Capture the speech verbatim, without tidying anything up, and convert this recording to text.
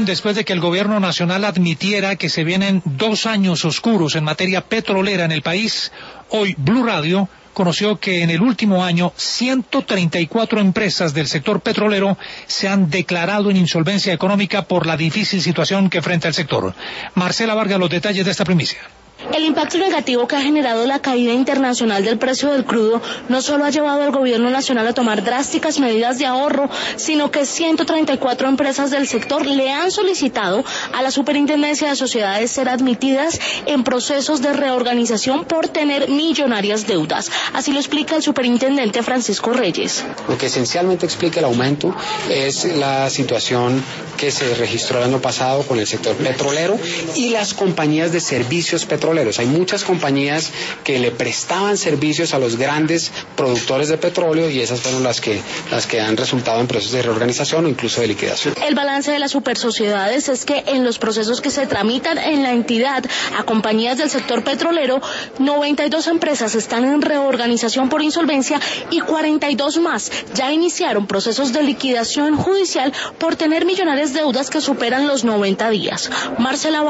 Después de que el gobierno nacional admitiera que se vienen dos años oscuros en materia petrolera en el país, hoy Blue Radio conoció que en el último año ciento treinta y cuatro empresas del sector petrolero se han declarado en insolvencia económica por la difícil situación que enfrenta el sector. Marcela Vargas, los detalles de esta primicia. El impacto negativo que ha generado la caída internacional del precio del crudo no solo ha llevado al gobierno nacional a tomar drásticas medidas de ahorro, sino que ciento treinta y cuatro empresas del sector le han solicitado a la Superintendencia de Sociedades ser admitidas en procesos de reorganización por tener millonarias deudas. Así lo explica el superintendente Francisco Reyes. Lo que esencialmente explica el aumento es la situación que se registró el año pasado con el sector petrolero y las compañías de servicios petroleros. Hay muchas compañías que le prestaban servicios a los grandes productores de petróleo y esas fueron las que, las que han resultado en procesos de reorganización o incluso de liquidación. El balance de las supersociedades es que en los procesos que se tramitan en la entidad a compañías del sector petrolero, noventa y dos empresas están en reorganización por insolvencia y cuarenta y dos más ya iniciaron procesos de liquidación judicial por tener millonarias deudas que superan los noventa días. Marcela